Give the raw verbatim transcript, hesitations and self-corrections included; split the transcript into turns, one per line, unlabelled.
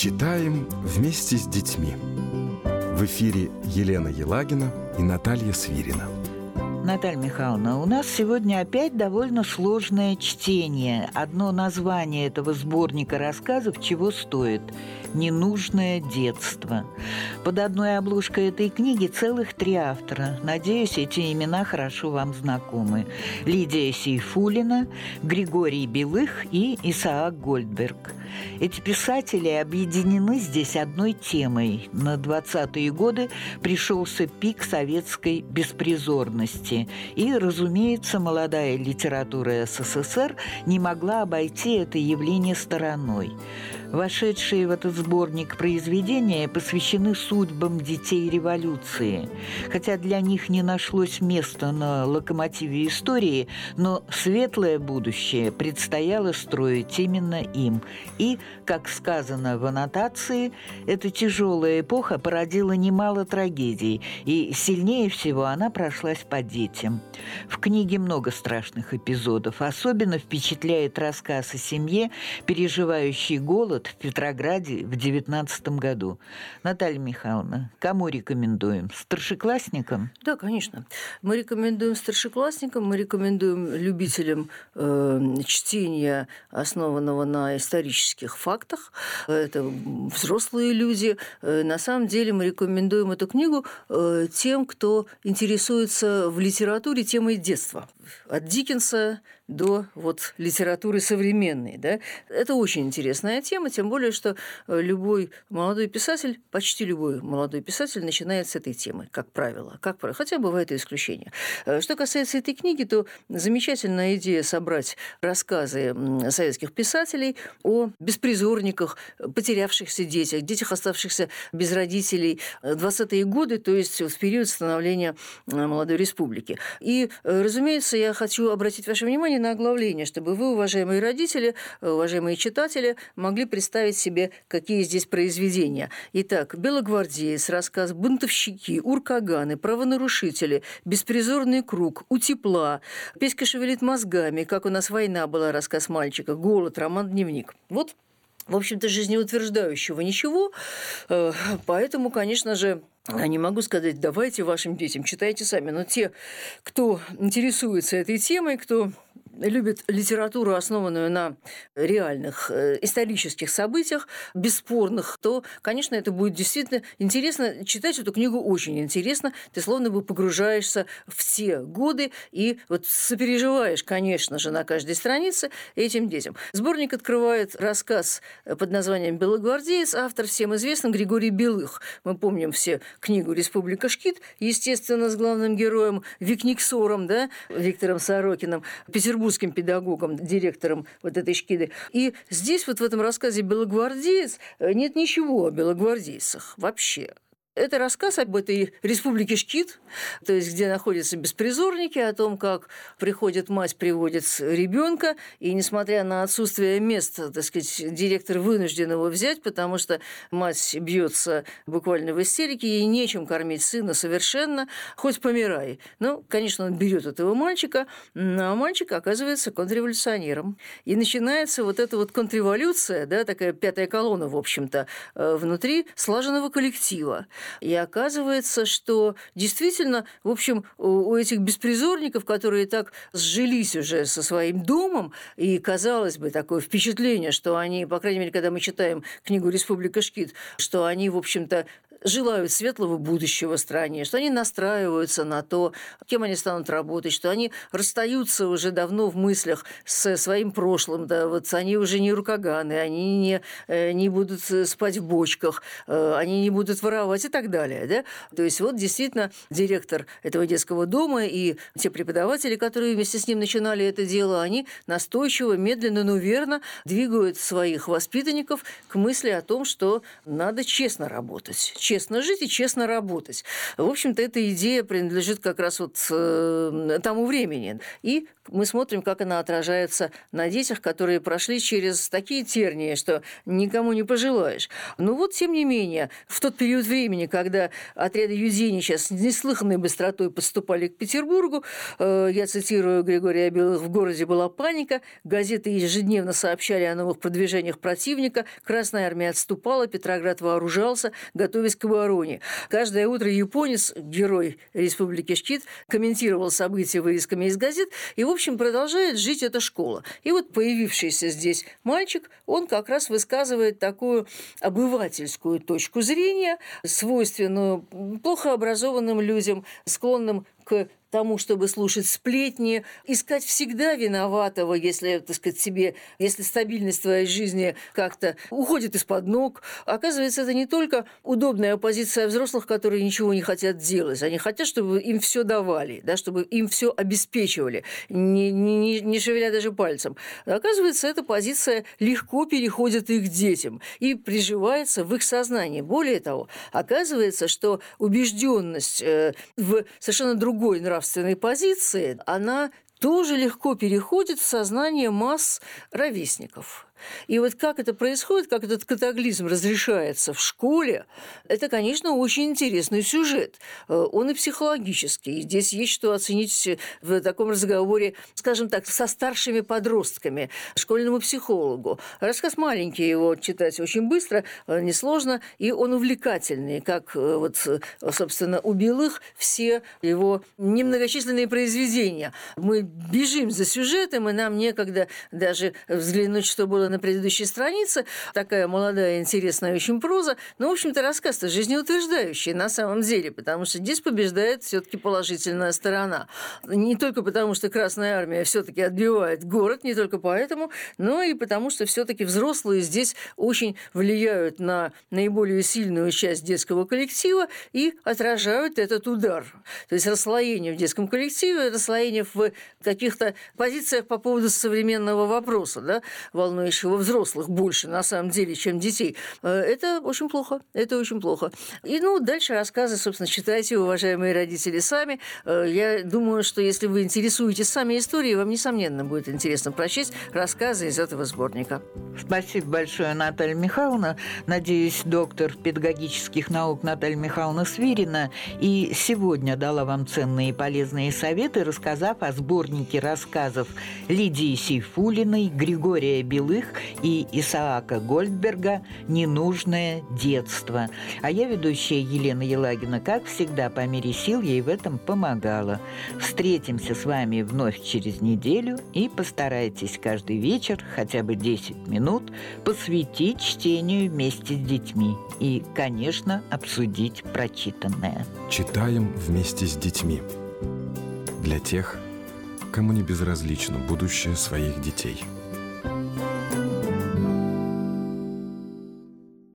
Читаем вместе с детьми. В эфире Елена Елагина и Наталья Свирина.
Наталья Михайловна, у нас сегодня опять довольно сложное чтение. Одно название этого сборника рассказов чего стоит – «Ненужное детство». Под одной обложкой этой книги целых три автора. Надеюсь, эти имена хорошо вам знакомы. Лидия Сейфуллина, Григорий Белых и Исаак Гольдберг. Эти писатели объединены здесь одной темой. На двадцатые годы пришелся пик советской беспризорности. И, разумеется, молодая литература СССР не могла обойти это явление стороной. Вошедшие в этот сборник произведения посвящены судьбам детей революции. Хотя для них не нашлось места на локомотиве истории, но светлое будущее предстояло строить именно им. И, как сказано в аннотации, эта тяжелая эпоха породила немало трагедий, и сильнее всего она прошлась по детям. В книге много страшных эпизодов. Особенно впечатляет рассказ о семье, переживающей голод в Петрограде в девятнадцатом году. Наталья Михайловна, кому рекомендуем? Старшеклассникам?
Да, конечно. Мы рекомендуем старшеклассникам, мы рекомендуем любителям э, чтения, основанного на исторических фактах. Это взрослые люди. Э, на самом деле мы рекомендуем эту книгу э, тем, кто интересуется в литературе темой детства. От Диккенса до вот, литературы современной. Да? Это очень интересная тема, тем более, что любой молодой писатель, почти любой молодой писатель начинает с этой темы, как правило. Как правило. Хотя бывают и исключения. Что касается этой книги, то замечательная идея собрать рассказы советских писателей о беспризорниках, потерявшихся детях, детях, оставшихся без родителей в двадцатые годы, то есть в период становления молодой республики. И, разумеется, я хочу обратить ваше внимание на оглавление, чтобы вы, уважаемые родители, уважаемые читатели, могли представить себе, какие здесь произведения. Итак, «Белогвардеец», рассказ «Бунтовщики», «Уркаганы», «Правонарушители», «Беспризорный круг», «У тепла», «Песька шевелит мозгами», «Как у нас война была», рассказ мальчика, «Голод», роман-дневник. Вот, в общем-то, жизнеутверждающего ничего, поэтому, конечно же, я не могу сказать, давайте вашим детям, читайте сами, но те, кто интересуется этой темой, кто любит литературу, основанную на реальных э, исторических событиях, бесспорных, то, конечно, это будет действительно интересно. Читать эту книгу очень интересно. Ты словно бы погружаешься в те годы и вот сопереживаешь, конечно же, на каждой странице этим детям. Сборник открывает рассказ под названием «Белогвардеец», автор всем известный Григорий Белых. Мы помним все книгу «Республика Шкит», естественно, с главным героем Викниксором, да, Виктором Сорокиным, петербургским педагогом, директором вот этой Шкиды. И здесь вот в этом рассказе «Белогвардеец» нет ничего о белогвардейцах вообще. Это рассказ об этой республике Шкит, то есть где находятся беспризорники, о том, как приходит мать, приводит ребенка, и несмотря на отсутствие места, так сказать, директор вынужден его взять, потому что мать бьется буквально в истерике, ей нечем кормить сына совершенно, хоть помирай. Ну, конечно, он берет этого мальчика, а мальчик оказывается контрреволюционером. И начинается вот эта вот контрреволюция, да, такая пятая колонна, в общем-то, внутри слаженного коллектива. И оказывается, что действительно, в общем, у этих беспризорников, которые так сжились уже со своим домом, и, казалось бы, такое впечатление, что они, по крайней мере, когда мы читаем книгу «Республика Шкит», что они, в общем-то, желают светлого будущего стране, что они настраиваются на то, кем они станут работать, что они расстаются уже давно в мыслях со своим прошлым, да, вот они уже не рукоганы, они не, не будут спать в бочках, они не будут воровать и так далее. Да? То есть вот действительно директор этого детского дома и те преподаватели, которые вместе с ним начинали это дело, они настойчиво, медленно, но верно двигают своих воспитанников к мысли о том, что надо честно работать, честно честно жить и честно работать. В общем-то, эта идея принадлежит как раз вот э, тому времени. И мы смотрим, как она отражается на детях, которые прошли через такие тернии, что никому не пожелаешь. Но вот, тем не менее, в тот период времени, когда отряды Юденича с неслыханной быстротой подступали к Петербургу, э, я цитирую Григория Белых, в городе была паника, газеты ежедневно сообщали о новых продвижениях противника, Красная армия отступала, Петроград вооружался, готовясь к обороне. Каждое утро японец, герой Республики Шкит, комментировал события вырезками из газет, и, в общем, продолжает жить эта школа. И вот появившийся здесь мальчик, он как раз высказывает такую обывательскую точку зрения, свойственную плохо образованным людям, склонным к тому, чтобы слушать сплетни, искать всегда виноватого, если, так сказать, себе, если стабильность твоей жизни как-то уходит из-под ног. Оказывается, это не только удобная позиция взрослых, которые ничего не хотят делать. Они хотят, чтобы им все давали, да, чтобы им все обеспечивали, не, не, не шевеля даже пальцем. Оказывается, эта позиция легко переходит и к детям и приживается в их сознании. Более того, оказывается, что убежденность э, в совершенно другой нравственной позиции, она тоже легко переходит в сознание масс ровесников. И вот как это происходит, как этот катаклизм разрешается в школе, это, конечно, очень интересный сюжет. Он и психологический. И здесь есть что оценить в таком разговоре, скажем так, со старшими подростками, школьному психологу. Рассказ маленький, его читать очень быстро, несложно, и он увлекательный, как, вот, собственно, у Белых все его немногочисленные произведения. Мы бежим за сюжетом, и нам некогда даже взглянуть, что было на предыдущей странице. Такая молодая, интересная очень проза. Но, в общем-то, рассказ-то жизнеутверждающий на самом деле, потому что здесь побеждает все-таки положительная сторона. Не только потому, что Красная армия все-таки отбивает город, не только поэтому, но и потому, что все-таки взрослые здесь очень влияют на наиболее сильную часть детского коллектива и отражают этот удар. То есть расслоение в детском коллективе, расслоение в каких-то позициях по поводу современного вопроса, да, волнующего взрослых больше, на самом деле, чем детей. Это очень плохо. Это очень плохо. И, ну, дальше рассказы, собственно, читайте, уважаемые родители, сами. Я думаю, что если вы интересуетесь сами историей, вам, несомненно, будет интересно прочесть рассказы из этого сборника.
Спасибо большое, Наталья Михайловна. Надеюсь, доктор педагогических наук Наталья Михайловна Свирина и сегодня дала вам ценные и полезные советы, рассказав о сборнике рассказов Лидии Сейфуллиной, Григория Белых и Исаака Гольдберга «Ненужное детство». А я, ведущая Елена Елагина, как всегда, по мере сил ей в этом помогала. Встретимся с вами вновь через неделю и постарайтесь каждый вечер хотя бы десять минут посвятить чтению вместе с детьми и, конечно, обсудить прочитанное.
Читаем вместе с детьми. Для тех, кому не безразлично будущее своих детей.